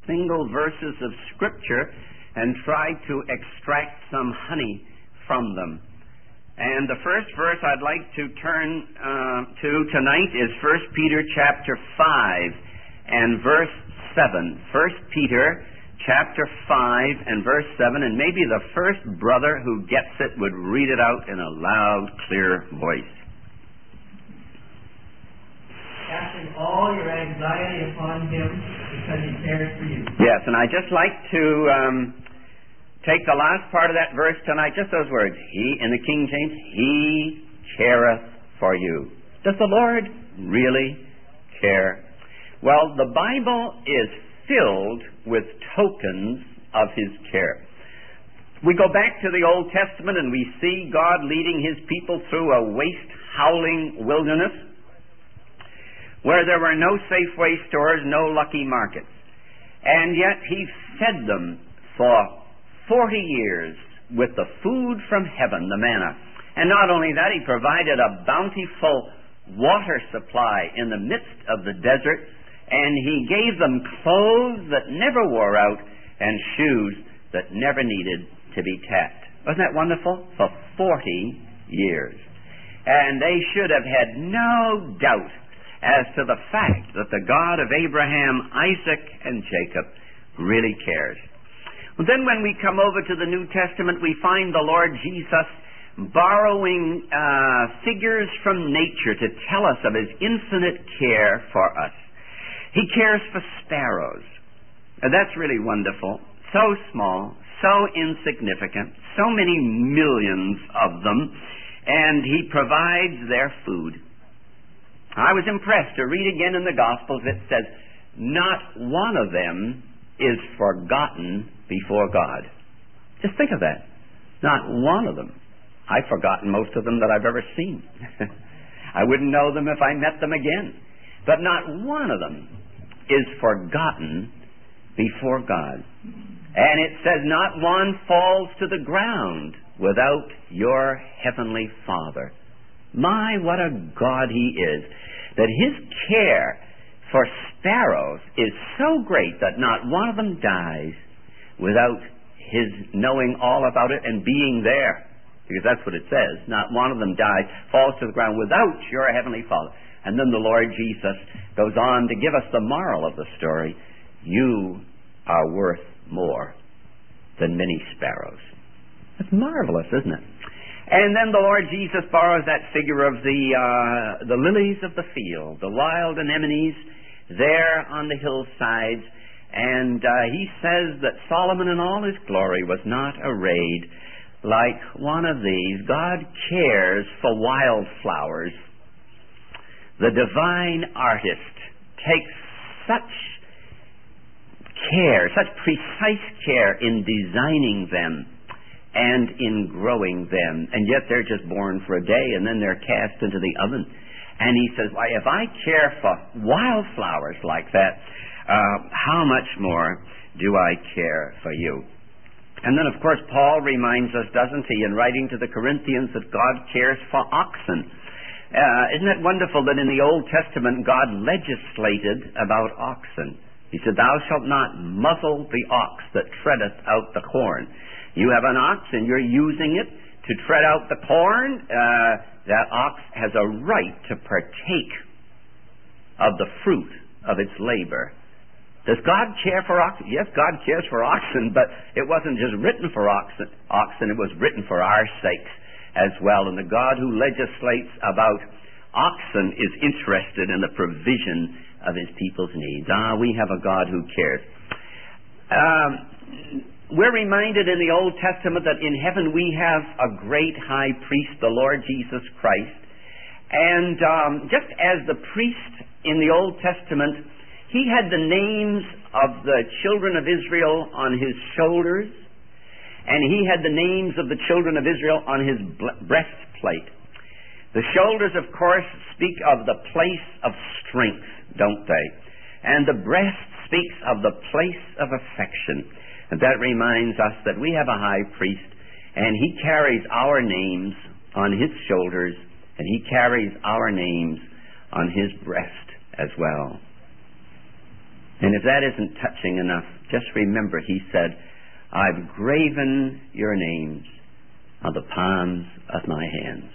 single verses of Scripture and try to extract some honey from them. And the first verse I'd like to turn to tonight is 1 Peter chapter 5 and verse 7. 1 Peter chapter 5 and verse 7, and maybe the first brother who gets it would read it out in a loud, clear voice. Casting all your anxiety upon Him because He cares for you. Yes, and I'd just like to take the last part of that verse tonight, just those words. He, in the King James, He careth for you. Does the Lord really care? Well, the Bible is filled with tokens of His care. We go back to the Old Testament and we see God leading His people through a waste, howling wilderness where there were no Safeway stores, no Lucky Markets. And yet He fed them for 40 years with the food from heaven, the manna. And not only that, He provided a bountiful water supply in the midst of the desert, and He gave them clothes that never wore out and shoes that never needed to be tapped. Wasn't that wonderful? For 40 years. And they should have had no doubt as to the fact that the God of Abraham, Isaac, and Jacob really cares. Then when we come over to the New Testament, we find the Lord Jesus borrowing figures from nature to tell us of His infinite care for us. He cares for sparrows. That's really wonderful. So small, so insignificant, so many millions of them, and He provides their food. I was impressed to read again in the Gospels. It says, not one of them is forgotten before God. Just think of that. Not one of them. I've forgotten most of them that I've ever seen. I wouldn't know them if I met them again. But not one of them is forgotten before God. And it says not one falls to the ground without your heavenly Father. My, what a God He is. That His care for sparrows is so great that not one of them dies without His knowing all about it and being there. Because that's what it says. Not one of them dies, falls to the ground without your heavenly Father. And then the Lord Jesus goes on to give us the moral of the story. You are worth more than many sparrows. That's marvelous, isn't it? And then the Lord Jesus borrows that figure of the lilies of the field, the wild anemones there on the hillsides. And He says that Solomon in all his glory was not arrayed like one of these. God cares for wildflowers. The divine artist takes such care, such precise care in designing them and in growing them. And yet they're just born for a day and then they're cast into the oven. And He says, why, if I care for wildflowers like that, how much more do I care for you? And then, of course, Paul reminds us, doesn't he, in writing to the Corinthians, that God cares for oxen. Isn't it wonderful that in the Old Testament God legislated about oxen? He said, thou shalt not muzzle the ox that treadeth out the corn. You have an ox and you're using it to tread out the corn. That ox has a right to partake of the fruit of its labor. Does God care for oxen? Yes, God cares for oxen, but it wasn't just written for oxen. It was written for our sakes as well. And the God who legislates about oxen is interested in the provision of His people's needs. We have a God who cares. We're reminded in the Old Testament that in heaven we have a great high priest, the Lord Jesus Christ. And just as the priest in the Old Testament, he had the names of the children of Israel on his shoulders, and he had the names of the children of Israel on his breastplate. The shoulders, of course, speak of the place of strength, don't they? And the breast speaks of the place of affection. And that reminds us that we have a high priest, and he carries our names on his shoulders, and he carries our names on his breast as well. And if that isn't touching enough, just remember he said, I've graven your names on the palms of my hands.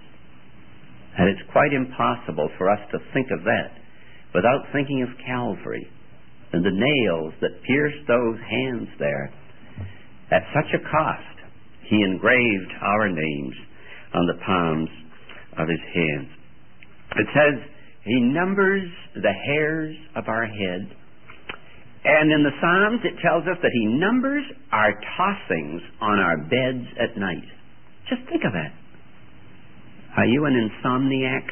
And it's quite impossible for us to think of that without thinking of Calvary and the nails that pierced those hands there. At such a cost, he engraved our names on the palms of his hands. It says he numbers the hairs of our head. And in the Psalms it tells us that he numbers our tossings on our beds at night. Just think of that. Are you an insomniac,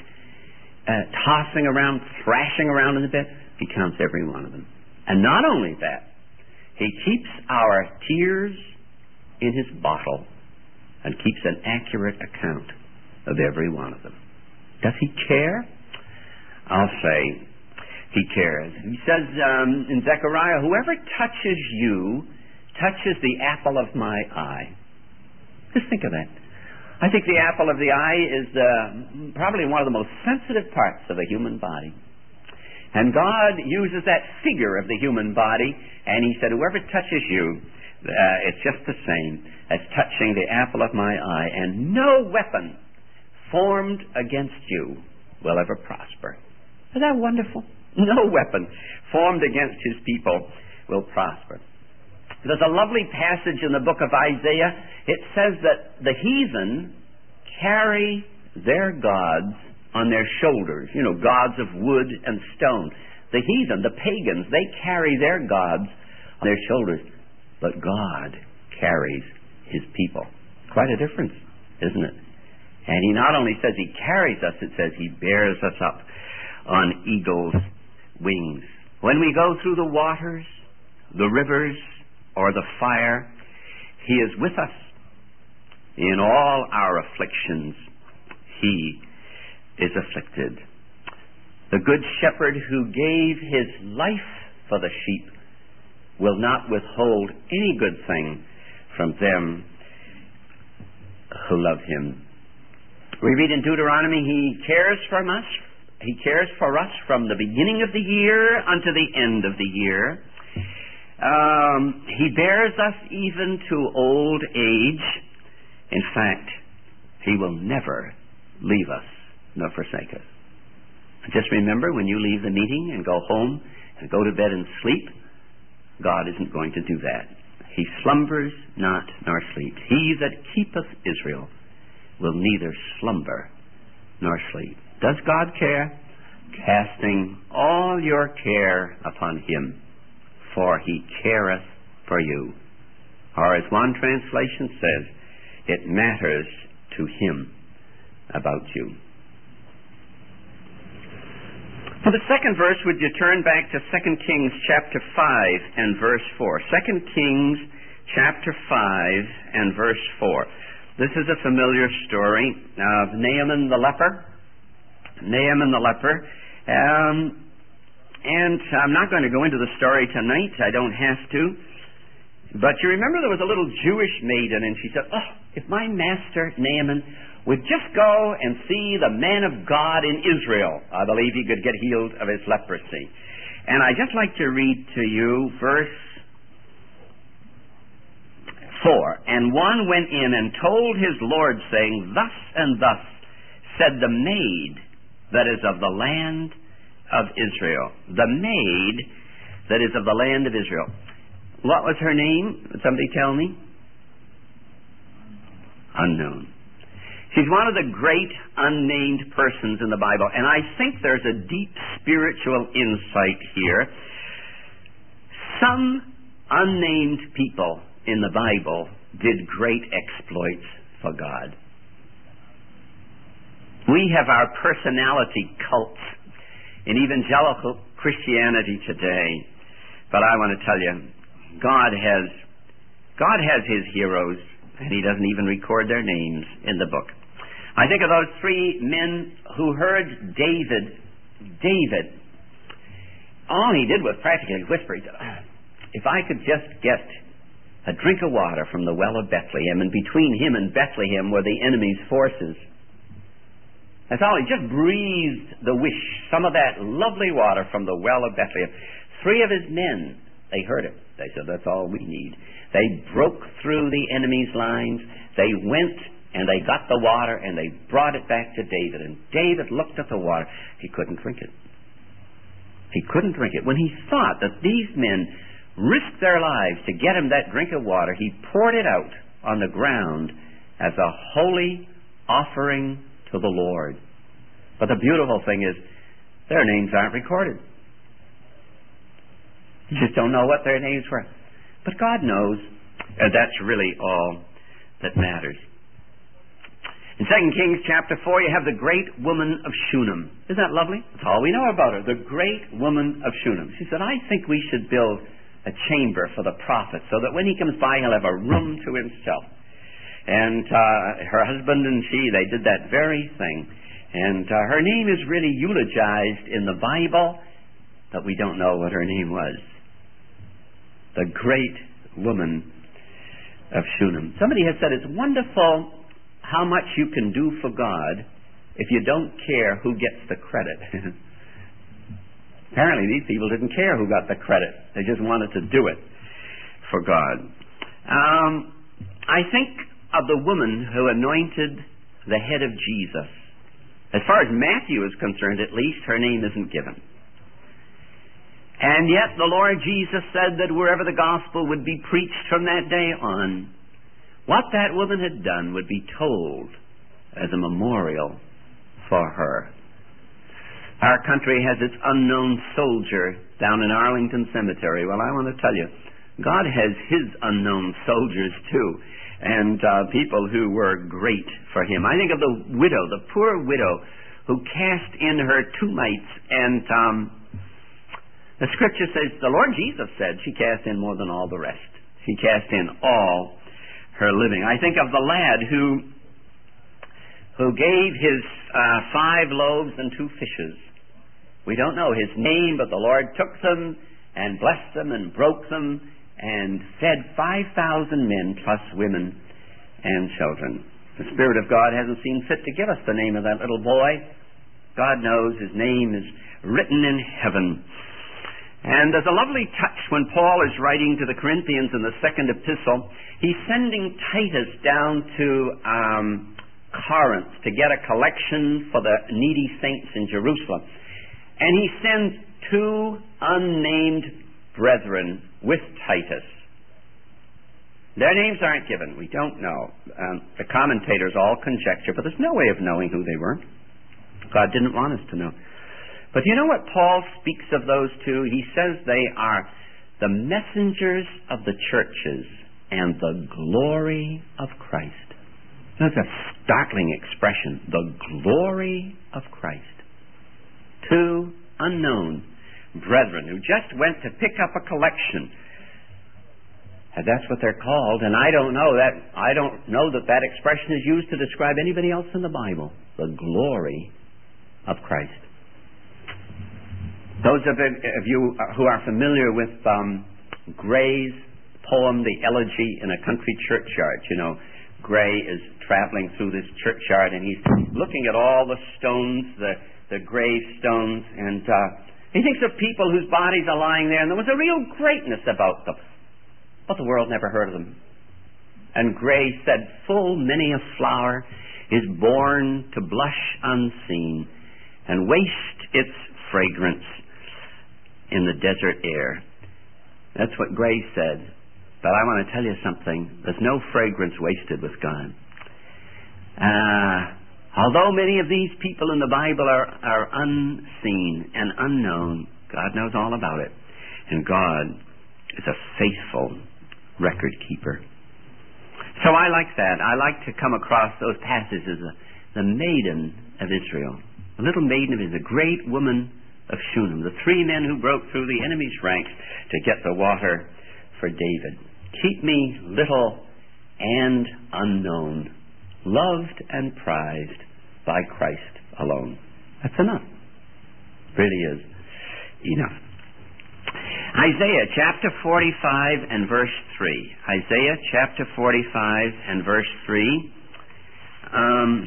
tossing around, thrashing around in the bed? He counts every one of them. And not only that, he keeps our tears in his bottle and keeps an accurate account of every one of them. Does he care? I'll say he cares. He says in Zechariah, whoever touches you touches the apple of my eye. Just think of that. I think the apple of the eye is probably one of the most sensitive parts of the human body. And God uses that figure of the human body, and he said, whoever touches you, it's just the same as touching the apple of my eye, and no weapon formed against you will ever prosper. Isn't that wonderful? No weapon formed against his people will prosper. There's a lovely passage in the book of Isaiah. It says that the heathen carry their gods on their shoulders, gods of wood and stone. The heathen, the pagans, they carry their gods on their shoulders. But God carries his people. Quite a difference, isn't it? And he not only says he carries us, it says he bears us up on eagle's wings. When we go through the waters, the rivers, or the fire, he is with us. In all our afflictions, he is afflicted. The good shepherd who gave his life for the sheep will not withhold any good thing from them who love him. We read in Deuteronomy, he cares for us. He cares for us from the beginning of the year unto the end of the year. He bears us even to old age. In fact, he will never leave us nor forsake us. Just remember, when you leave the meeting and go home and go to bed and sleep, God isn't going to do that. He slumbers not nor sleeps. He that keepeth Israel will neither slumber nor sleep. Does God care? Casting all your care upon him, for he careth for you. Or as one translation says, it matters to him about you. For the second verse, would you turn back to 2 Kings chapter 5 and verse 4. 2 Kings chapter 5 and verse 4. This is a familiar story of Naaman the leper. Naaman the leper. And I'm not going to go into the story tonight. I don't have to. But you remember there was a little Jewish maiden, and she said, if my master Naaman would just go and see the man of God in Israel, I believe he could get healed of his leprosy. And I'd just like to read to you verse 4. And one went in and told his Lord, saying, thus and thus said the maid that is of the land of Israel. The maid that is of the land of Israel. What was her name? Would somebody tell me? Unknown. She's one of the great unnamed persons in the Bible, and I think there's a deep spiritual insight here. Some unnamed people in the Bible did great exploits for God. We have our personality cults in evangelical Christianity today, but I want to tell you, God has his heroes, and he doesn't even record their names in the book. I think of those three men who heard David. All he did was practically whisper. He said, if I could just get a drink of water from the well of Bethlehem, and between him and Bethlehem were the enemy's forces. That's all. He just breathed the wish, some of that lovely water from the well of Bethlehem. 3 of his men, they heard it. They said, that's all we need. They broke through the enemy's lines. They went and they got the water and they brought it back to David. And David looked at the water. He couldn't drink it. He couldn't drink it. When he thought that these men risked their lives to get him that drink of water, he poured it out on the ground as a holy offering to the Lord. But the beautiful thing is, their names aren't recorded. You just don't know what their names were. But God knows, and that's really all that matters. In 2 Kings chapter 4, you have the great woman of Shunem. Isn't that lovely? That's all we know about her, the great woman of Shunem. She said, I think we should build a chamber for the prophet so that when he comes by, he'll have a room to himself. And her husband and she, they did that very thing. And her name is really eulogized in the Bible, but we don't know what her name was. The great woman of Shunem. Somebody has said it's wonderful how much you can do for God if you don't care who gets the credit. Apparently these people didn't care who got the credit. They just wanted to do it for God. I think of the woman who anointed the head of Jesus. As far as Matthew is concerned, at least, her name isn't given. And yet the Lord Jesus said that wherever the gospel would be preached from that day on, what that woman had done would be told as a memorial for her. Our country has its unknown soldier down in Arlington Cemetery. Well, I want to tell you, God has His unknown soldiers too, and people who were great for Him. I think of the widow, the poor widow, who cast in her 2 mites, and the Scripture says, the Lord Jesus said, she cast in more than all the rest. She cast in all her living. I think of the lad who gave his 5 loaves and 2 fishes. We don't know his name, but the Lord took them and blessed them and broke them and fed 5,000 men plus women and children. The Spirit of God hasn't seen fit to give us the name of that little boy. God knows his name is written in heaven. And there's a lovely touch when Paul is writing to the Corinthians in the 2nd epistle. He's sending Titus down to Corinth to get a collection for the needy saints in Jerusalem. And he sends 2 unnamed brethren with Titus. Their names aren't given. We don't know. The commentators all conjecture, but there's no way of knowing who they were. God didn't want us to know. But you know what Paul speaks of those 2? He says they are the messengers of the churches and the glory of Christ. That's a startling expression. The glory of Christ. 2 unknown brethren who just went to pick up a collection. And that's what they're called. And I don't know that expression is used to describe anybody else in the Bible. The glory of Christ. Those of you who are familiar with Gray's poem, The Elegy in a Country Churchyard. You know, Gray is traveling through this churchyard and he's looking at all the stones, the gravestones, and he thinks of people whose bodies are lying there and there was a real greatness about them. But the world never heard of them. And Gray said, full many a flower is born to blush unseen and waste its fragrance in the desert air. That's what Gray said. But I want to tell you something. There's no fragrance wasted with God. Although many of these people in the Bible are unseen and unknown, God knows all about it. And God is a faithful record keeper. So I like that. I like to come across those passages. The maiden of Israel. The little maiden of Israel. The great woman of Shunem, the 3 men who broke through the enemy's ranks to get the water for David. Keep me little and unknown, loved and prized by Christ alone. That's enough. Really is enough. Isaiah chapter 45 and verse 3. Isaiah chapter 45 and verse 3.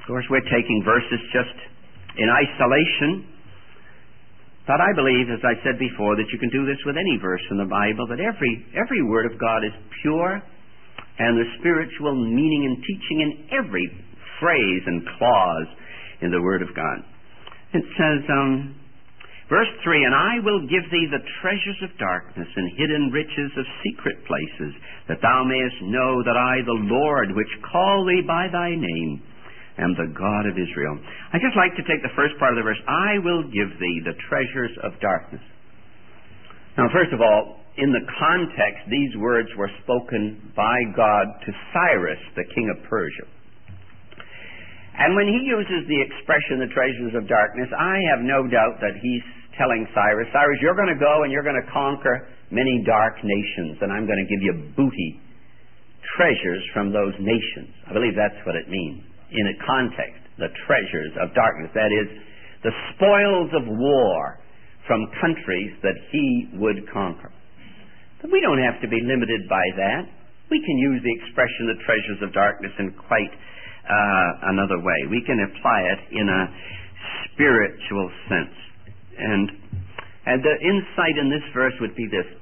Of course, we're taking verses just in isolation. But I believe, as I said before, that you can do this with any verse in the Bible, that every word of God is pure, and the spiritual meaning and teaching in every phrase and clause in the Word of God. It says, verse 3, "And I will give thee the treasures of darkness and hidden riches of secret places, that thou mayest know that I, the Lord, which call thee by thy name, am the God of Israel." I'd just like to take the first part of the verse, "I will give thee the treasures of darkness." Now, first of all, in the context, these words were spoken by God to Cyrus, the king of Persia. And when he uses the expression, the treasures of darkness, I have no doubt that he's telling Cyrus, Cyrus, you're going to go and you're going to conquer many dark nations, and I'm going to give you booty, treasures from those nations. I believe that's what it means in a context, the treasures of darkness. That is, the spoils of war from countries that he would conquer. But we don't have to be limited by that. We can use the expression, the treasures of darkness, in quite another way. We can apply it in a spiritual sense. And the insight in this verse would be this.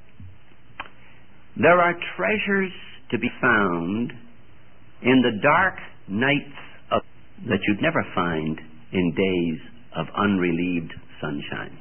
There are treasures to be found in the dark nights that you'd never find in days of unrelieved sunshine.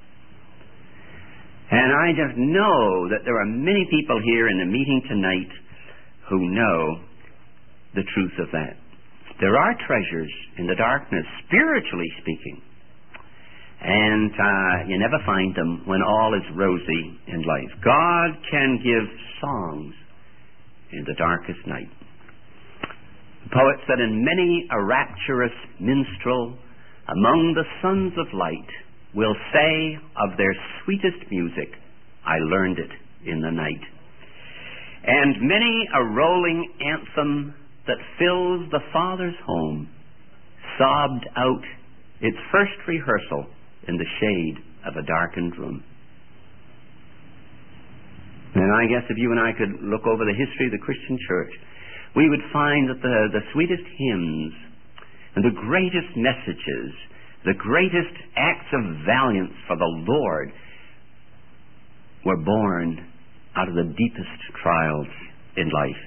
And I just know that there are many people here in the meeting tonight who know the truth of that. There are treasures in the darkness, spiritually speaking, and you never find them when all is rosy in life. God can give songs in the darkest night. The poet said, "And many a rapturous minstrel among the sons of light will say of their sweetest music, I learned it in the night. And many a rolling anthem that fills the Father's home sobbed out its first rehearsal in the shade of a darkened room." And I guess if you and I could look over the history of the Christian church, we would find that the sweetest hymns and the greatest messages, the greatest acts of valiance for the Lord were born out of the deepest trials in life.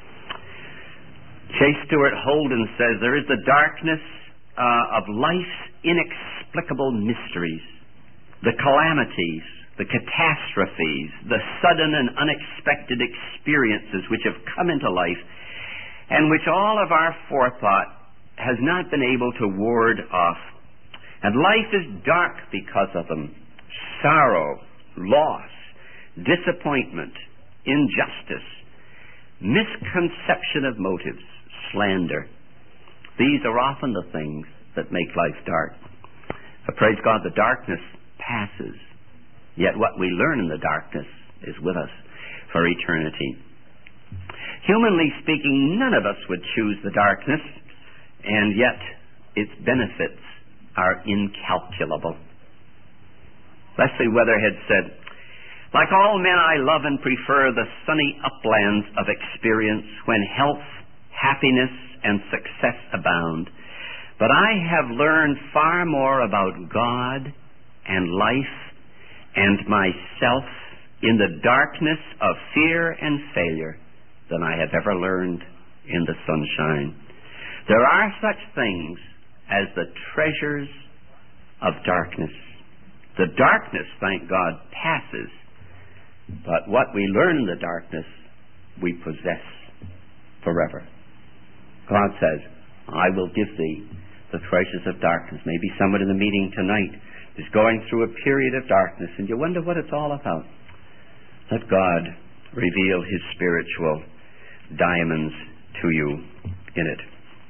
Chase Stuart Holden says, "There is the darkness of life's inexplicable mysteries, the calamities, the catastrophes, the sudden and unexpected experiences which have come into life, and which all of our forethought has not been able to ward off. And life is dark because of them. Sorrow, loss, disappointment, injustice, misconception of motives, slander. These are often the things that make life dark. But praise God, the darkness passes. Yet what we learn in the darkness is with us for eternity. Humanly speaking, none of us would choose the darkness, and yet its benefits are incalculable. Leslie Weatherhead said, "Like all men, I love and prefer the sunny uplands of experience when health, happiness, and success abound. But I have learned far more about God and life and myself in the darkness of fear and failure than I have ever learned in the sunshine." There are such things as the treasures of darkness. The darkness, thank God, passes. But what we learn in the darkness, we possess forever. God says, "I will give thee the treasures of darkness." Maybe someone in the meeting tonight is going through a period of darkness, and you wonder what it's all about. Let God reveal His spiritual diamonds to you in it.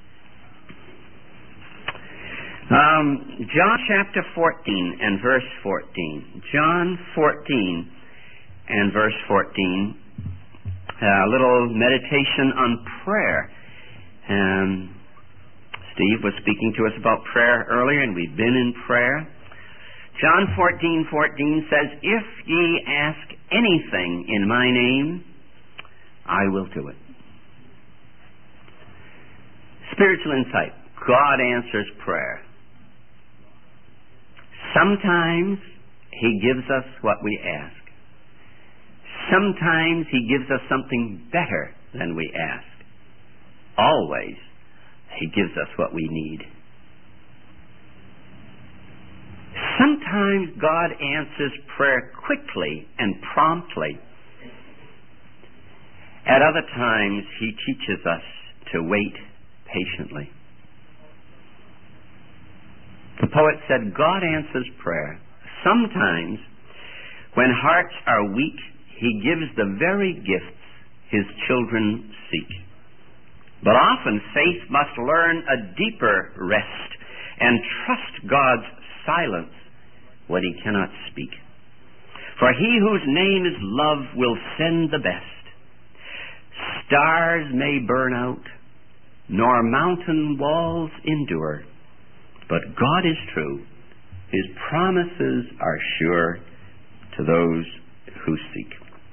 John chapter 14 and verse 14. John 14 and verse 14. A little meditation on prayer. Steve was speaking to us about prayer earlier, and we've been in prayer. John 14:14 says, "If ye ask anything in my name, I will do it." Spiritual insight. God answers prayer. Sometimes He gives us what we ask. Sometimes He gives us something better than we ask. Always, He gives us what we need. Sometimes God answers prayer quickly and promptly. At other times, He teaches us to wait patiently. The poet said, God answers prayer. Sometimes, when hearts are weak, He gives the very gifts His children seek. But often faith must learn a deeper rest and trust God's silence when He cannot speak. For He whose name is love will send the best. Stars may burn out, nor mountain walls endure, but God is true. His promises are sure to those who seek.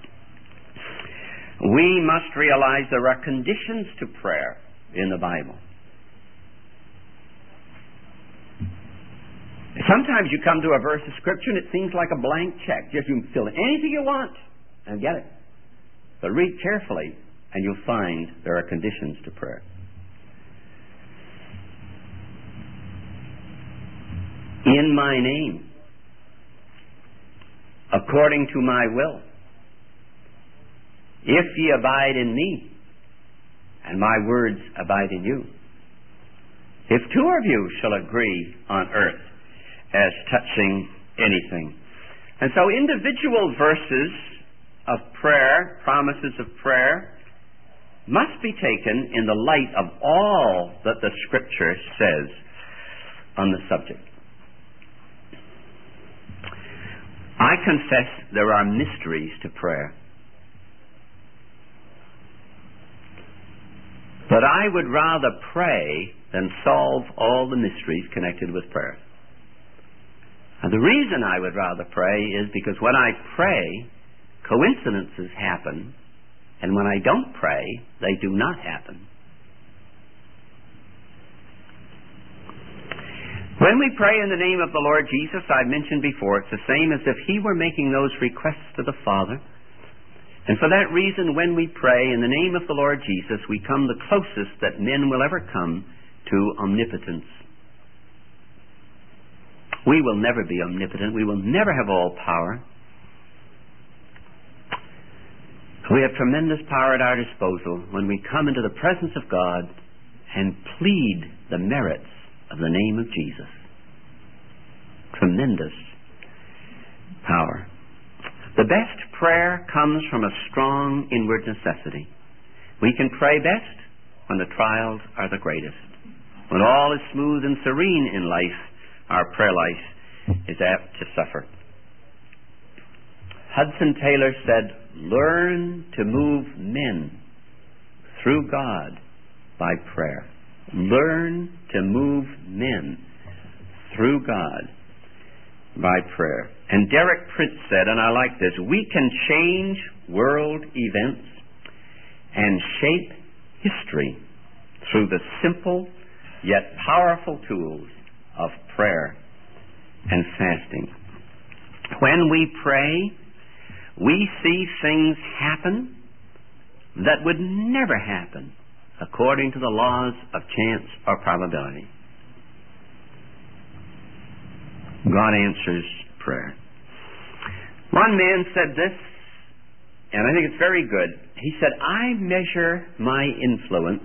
We must realize there are conditions to prayer in the Bible. Sometimes you come to a verse of Scripture and it seems like a blank check. Just you can fill in anything you want and get it. But read carefully and you'll find there are conditions to prayer. In my name, according to my will, if ye abide in me, and my words abide in you, if two of you shall agree on earth as touching anything. And so individual verses of prayer, promises of prayer, must be taken in the light of all that the Scripture says on the subject. I confess there are mysteries to prayer. But I would rather pray than solve all the mysteries connected with prayer. And the reason I would rather pray is because when I pray, coincidences happen, and when I don't pray, they do not happen. When we pray in the name of the Lord Jesus, I mentioned before, it's the same as if He were making those requests to the Father. And for that reason, when we pray in the name of the Lord Jesus, we come the closest that men will ever come to omnipotence. We will never be omnipotent. We will never have all power. We have tremendous power at our disposal when we come into the presence of God and plead the merits of the name of Jesus. Tremendous power. The best prayer comes from a strong inward necessity. We can pray best when the trials are the greatest. When all is smooth and serene in life, our prayer life is apt to suffer. Hudson Taylor said, "Learn to move men through God by prayer." Learn to move men through God by prayer. And Derek Prince said, and I like this, we can change world events and shape history through the simple yet powerful tools of prayer and fasting. When we pray, we see things happen that would never happen according to the laws of chance or probability. God answers prayer. One man said this, and I think it's very good. He said, I measure my influence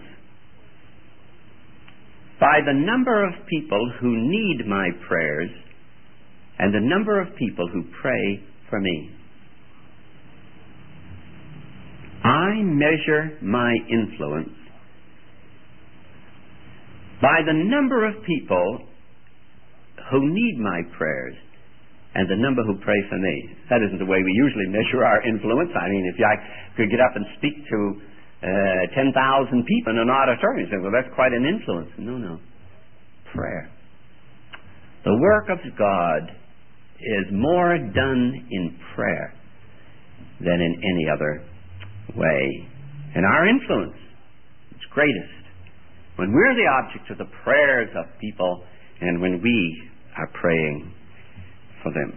by the number of people who need my prayers and the number of people who pray for me. I measure my influence by the number of people who need my prayers and the number who pray for me. That isn't the way we usually measure our influence. I mean, if I could get up and speak to 10,000 people in an auditorium, you say, well, that's quite an influence. No. Prayer. The work of God is more done in prayer than in any other way. And our influence is greatest when we're the object of the prayers of people and when we are praying for them.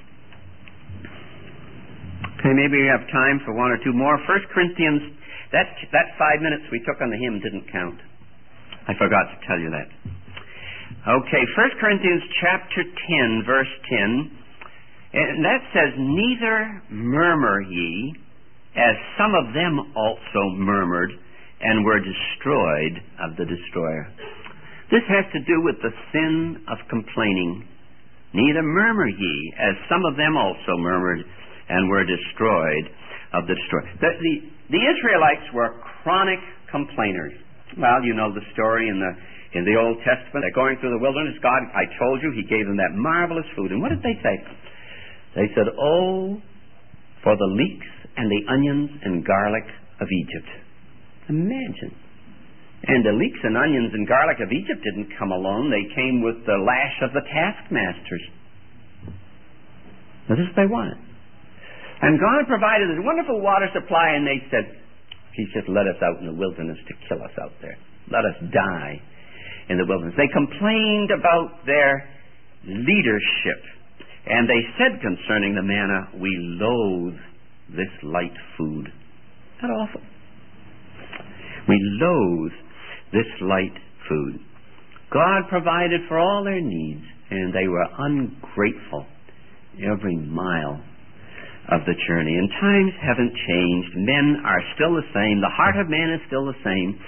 Okay, maybe we have time for one or two more. 1 Corinthians, that 5 minutes we took on the hymn didn't count. I forgot to tell you that. Okay, 1 Corinthians chapter 10, verse 10, and that says, "Neither murmur ye, as some of them also murmured, and were destroyed of the destroyer." This has to do with the sin of complaining. "Neither murmur ye, as some of them also murmured, and were destroyed of the destroyer." The Israelites were chronic complainers. Well, you know the story in the Old Testament. They're going through the wilderness. God, I told you, He gave them that marvelous food. And what did they say? They said, "Oh, for the leeks and the onions and garlic of Egypt." Imagine. And the leeks and onions and garlic of Egypt didn't come alone. They came with the lash of the taskmasters. Now, this is what they wanted. And God provided this wonderful water supply, and they said, "He's just let us out in the wilderness to kill us out there. Let us die in the wilderness." They complained about their leadership. And they said concerning the manna, "We loathe this light food." Isn't that awful? We loathe this light food. God provided for all their needs, and they were ungrateful every mile of the journey. And times haven't changed. Men are still the same. The heart of man is still the same.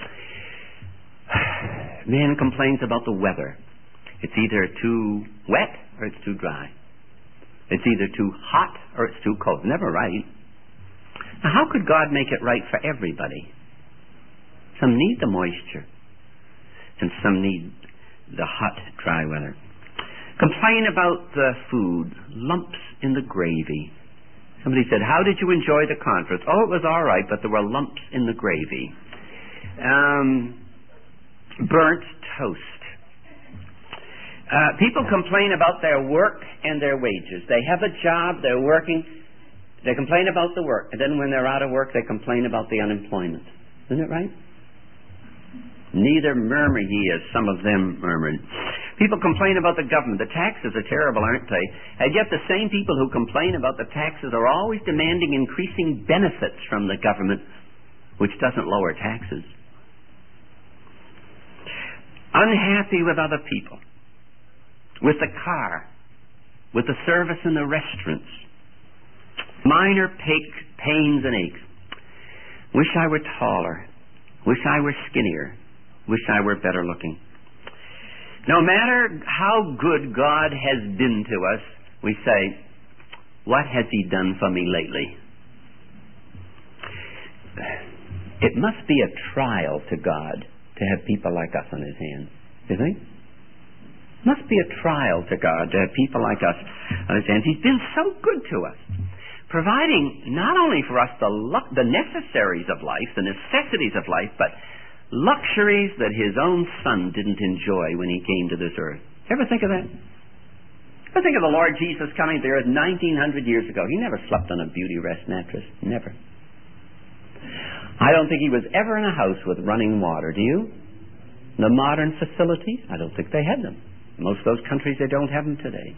Man complains about the weather. It's either too wet or it's too dry. It's either too hot or it's too cold. Never right. Now, how could God make it right for everybody? Some need the moisture, and some need the hot, dry weather. Complain about the food, lumps in the gravy. Somebody said, "How did you enjoy the conference?" "Oh, it was all right, but there were lumps in the gravy." Burnt toast. People complain about their work and their wages. They have a job, they're working, they complain about the work, and then when they're out of work, they complain about the unemployment. Isn't it right? "Neither murmur ye, as some of them murmured." People complain about the government. The taxes are terrible, aren't they? And yet the same people who complain about the taxes are always demanding increasing benefits from the government, which doesn't lower taxes. Unhappy with other people, with the car, with the service in the restaurants. Minor pains and aches. Wish I were taller. Wish I were skinnier. Wish I were better looking. No matter how good God has been to us, we say, "What has He done for me lately?" It must be a trial to God to have people like us on His hands, isn't it? It must be a trial to God to have people like us on His hands. He's been so good to us, providing not only for us the necessaries of life, the necessities of life, but luxuries that His own Son didn't enjoy when He came to this earth. Ever think of that? Ever think of the Lord Jesus coming to the earth 1900 years ago? He never slept on a beauty rest mattress. Never. I don't think He was ever in a house with running water. Do you? The modern facilities? I don't think they had them. Most of those countries, they don't have them today.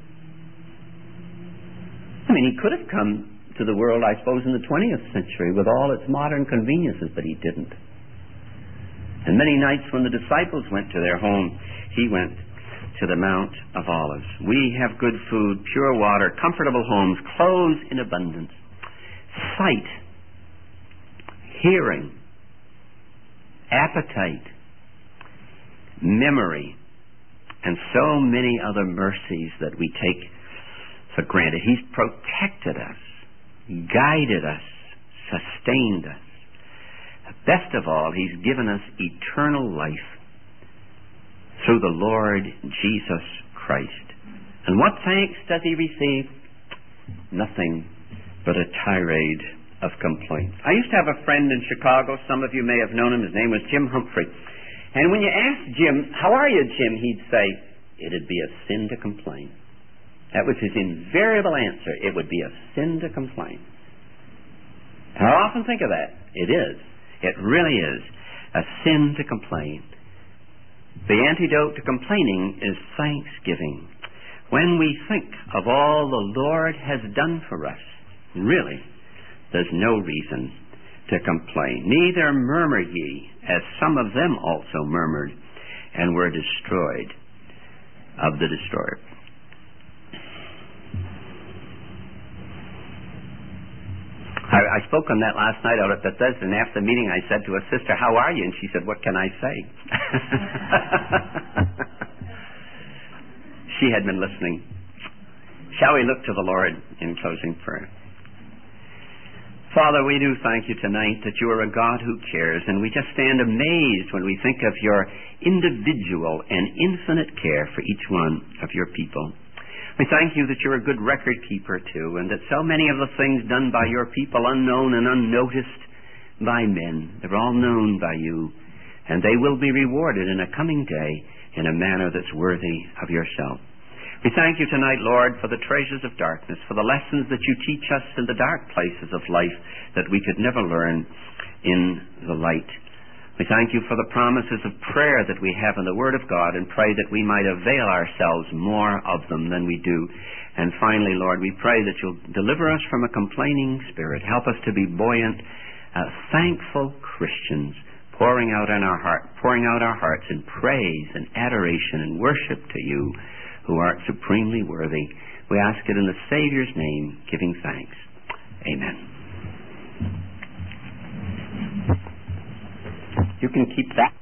I mean, He could have come to the world, I suppose, in the 20th century with all its modern conveniences, but He didn't. And many nights when the disciples went to their home, He went to the Mount of Olives. We have good food, pure water, comfortable homes, clothes in abundance, sight, hearing, appetite, memory, and so many other mercies that we take for granted. He's protected us, guided us, sustained us. Best of all, He's given us eternal life through the Lord Jesus Christ. And what thanks does He receive? Nothing but a tirade of complaints. I used to have a friend in Chicago. Some of you may have known him. His name was Jim Humphrey. And when you asked Jim, "How are you, Jim?" he'd say, "It'd be a sin to complain." That was his invariable answer. It would be a sin to complain. And I often think of that. It is. It really is a sin to complain. The antidote to complaining is thanksgiving. When we think of all the Lord has done for us, really, there's no reason to complain. Neither murmur ye, as some of them also murmured, and were destroyed of the destroyer. I spoke on that last night out at Bethesda, and after the meeting I said to a sister, "How are you?" And she said, "What can I say?" She had been listening. Shall we look to the Lord in closing prayer? Father, we do thank you tonight that you are a God who cares, and we just stand amazed when we think of your individual and infinite care for each one of your people. We thank you that you're a good record keeper, too, and that so many of the things done by your people, unknown and unnoticed by men, they're all known by you, and they will be rewarded in a coming day in a manner that's worthy of yourself. We thank you tonight, Lord, for the treasures of darkness, for the lessons that you teach us in the dark places of life that we could never learn in the light. We thank you for the promises of prayer that we have in the Word of God, and pray that we might avail ourselves more of them than we do. And finally, Lord, we pray that you'll deliver us from a complaining spirit. Help us to be buoyant, thankful Christians, pouring out our hearts in praise and adoration and worship to you, who art supremely worthy. We ask it in the Savior's name, giving thanks. Amen. You can keep that.